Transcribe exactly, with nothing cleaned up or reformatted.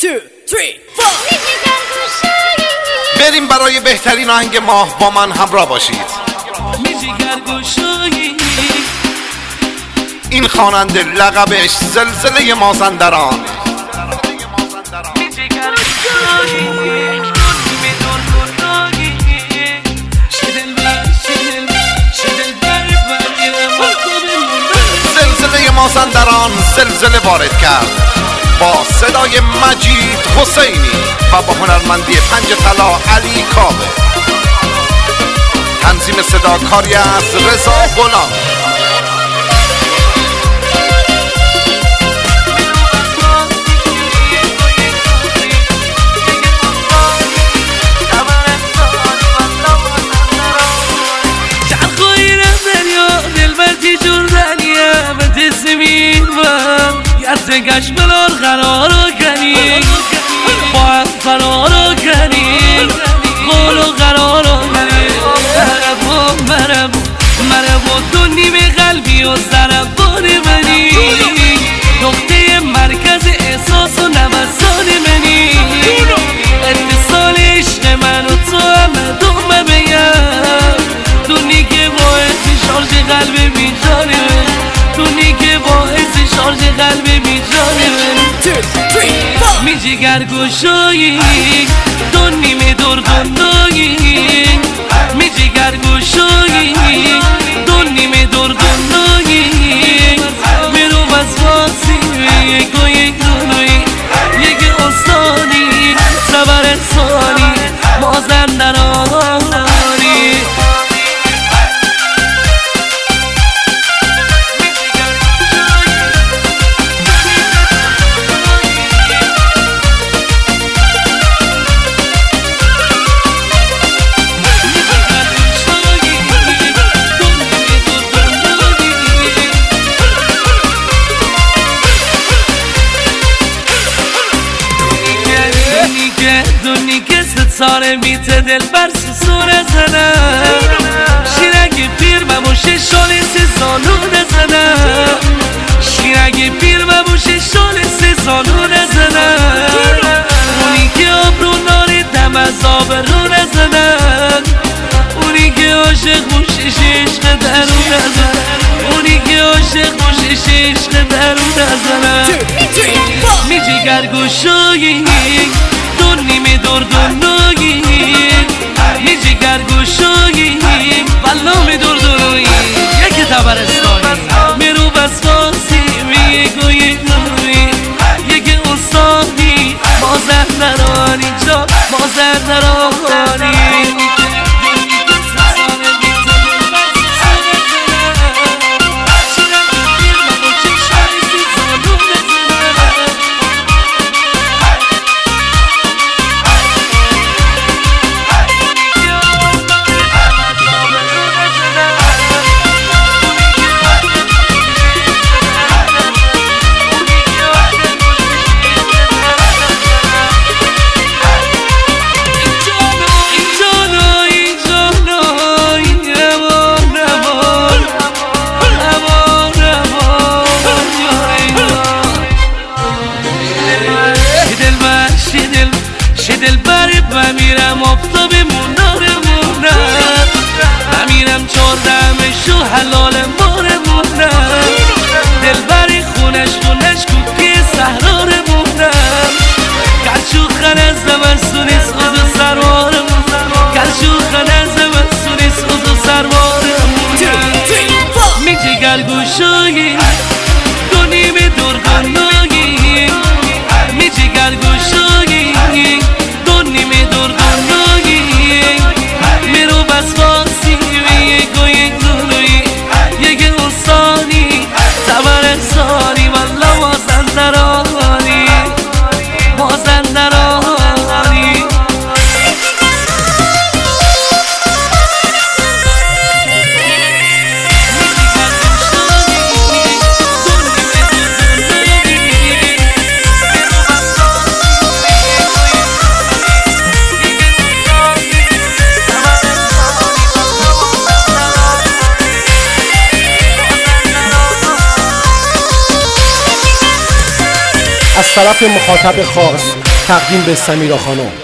بریم برای بهترین آهنگ ماه با من همراه باشید. این خواننده لقبش زلزله مازندران. زلزله مازندران زلزله وارد کرد با صدای مجید حسینی و با هنرمندی پنج طلا علی کاوه. تنظیم صدا کاری از رضا غلامی. گشت بلار قرارو کنی با هم قرارو کنی قولو قرارو کنی مربو مربو مربو تو نیمه قلبی و ضربان منی نقطه مرکز احساس و نوسان منی اتصال عشق من و تو همه دومه بگم دونی که باعث شارژ قلب بیجانه من دونی که باعث شارژ قلب بیجانه می جگر گوشایی دو نیمه دور دندایی می جگر گوشایی دو نیمه دور دندایی میرو وسواسی یک و یک دونوی یک استانی سبر سانی مازندرانی. ساره بیت دل بر سوسونه زنم شیرگی پیر بموشه شال سه زانونه زنم شیرگی پیر بموشه شال سه زانونه زنم اونی که آبرو ناره دم از آب رو نزنم اونی که عاشق موشش عشق درون نزنم اونی که عاشق موشش عشق درون نزنم می جگر گوشایی دو نیمه دور دنویی می جگر گوشایی والله می دور دنویی یکی تبرستانی میرو بسواسی می یک و یک دنویی یکی استانی مازندرانی جا مازندرانی. بمیرم آفتاب موناره مونم بمیرم چاردمشو حلال ماره مونم دلبری خونش خونش کوکی سهراره مونم گرچو خنزم از سونیس خود سرواره مونم گرچو خنزم از سونیس خود سرواره مونم می جگر گوشایی دو نیمه دور دنایی می جگر گوشایی دو نیمه دور دنایی میرو بسواسی یک و یک دونوی یک استانی تبرستانی والله مازندرانی مازندرانی. از طرف مخاطب خاص تقدیم به سمیرا خانم.